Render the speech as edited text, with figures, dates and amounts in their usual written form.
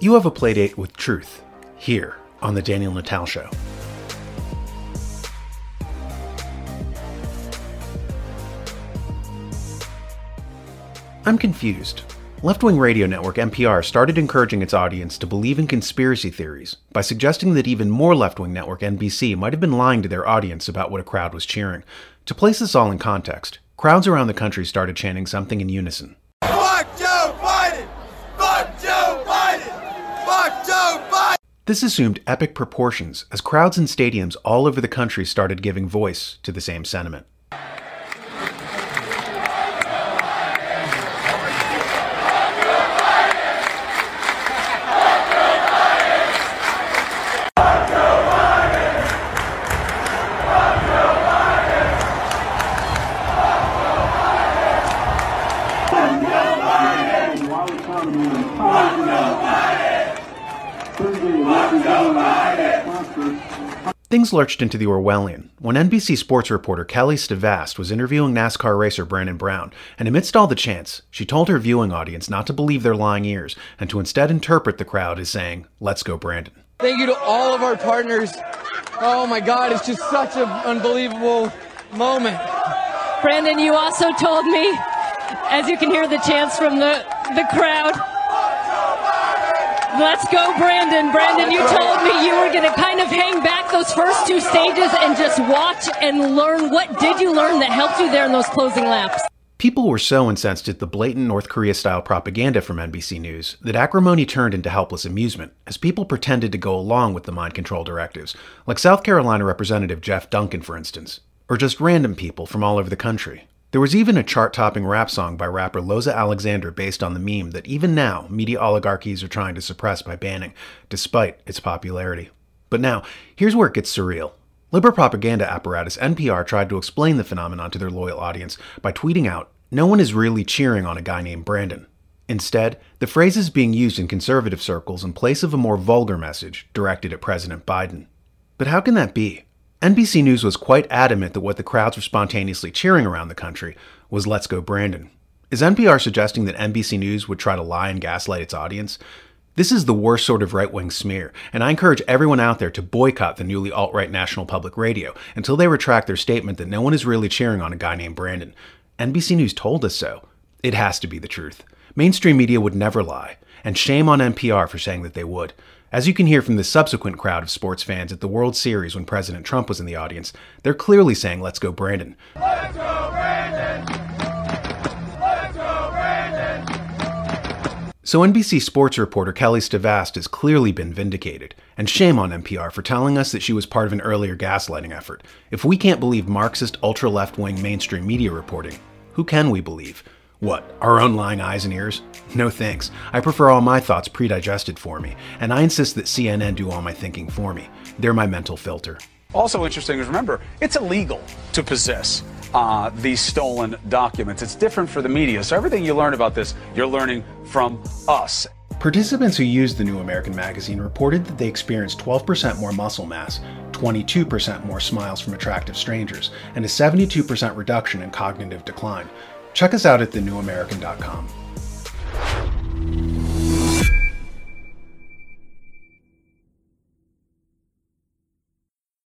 You have a playdate with truth, here on The Daniel Natal Show. I'm confused. Left-wing radio network NPR started encouraging its audience to believe in conspiracy theories by suggesting that even more left-wing network NBC might have been lying to their audience about what a crowd was cheering. To place this all in context, crowds around the country started chanting something in unison. Fuck Joe Biden! Fuck Joe Biden! Fuck Joe Biden! This assumed epic proportions as crowds in stadiums all over the country started giving voice to the same sentiment. Things lurched into the Orwellian when NBC sports reporter Kelly Stavast was interviewing NASCAR racer Brandon Brown, and amidst all the chants, she told her viewing audience not to believe their lying ears and to instead interpret the crowd as saying, "Let's go Brandon." Thank you to all of our partners. Oh my God, it's just such an unbelievable moment. Brandon, you also told me, as you can hear the chants from the crowd, "Let's go, Brandon." Brandon, you told me you were going to kind of hang back those first two stages and just watch and learn. What did you learn that helped you there in those closing laps? People were so incensed at the blatant North Korea-style propaganda from NBC News that acrimony turned into helpless amusement as people pretended to go along with the mind control directives, like South Carolina Representative Jeff Duncan, for instance, or just random people from all over the country. There was even a chart-topping rap song by rapper Loza Alexander based on the meme that even now media oligarchies are trying to suppress by banning, despite its popularity. But now, here's where it gets surreal. Liberal propaganda apparatus NPR tried to explain the phenomenon to their loyal audience by tweeting out, "No one is really cheering on a guy named Brandon." Instead, the phrase is being used in conservative circles in place of a more vulgar message directed at President Biden. But how can that be? NBC News was quite adamant that what the crowds were spontaneously cheering around the country was "Let's go Brandon." Is NPR suggesting that NBC News would try to lie and gaslight its audience? This is the worst sort of right-wing smear, and I encourage everyone out there to boycott the newly alt-right National Public Radio until they retract their statement that no one is really cheering on a guy named Brandon. NBC News told us so. It has to be the truth. Mainstream media would never lie, and shame on NPR for saying that they would. As you can hear from the subsequent crowd of sports fans at the World Series when President Trump was in the audience, they're clearly saying, "Let's go Brandon." Let's go Brandon! Let's go Brandon! So NBC sports reporter Kelly Stavast has clearly been vindicated, and shame on NPR for telling us that she was part of an earlier gaslighting effort. If we can't believe Marxist ultra-left-wing mainstream media reporting, who can we believe? What, our own lying eyes and ears? No thanks. I prefer all my thoughts pre-digested for me, and I insist that CNN do all my thinking for me. They're my mental filter. Also interesting is, remember, it's illegal to possess these stolen documents. It's different for the media. So everything you learn about this, you're learning from us. Participants who used the New American Magazine reported that they experienced 12% more muscle mass, 22% more smiles from attractive strangers, and a 72% reduction in cognitive decline. Check us out at thenewamerican.com.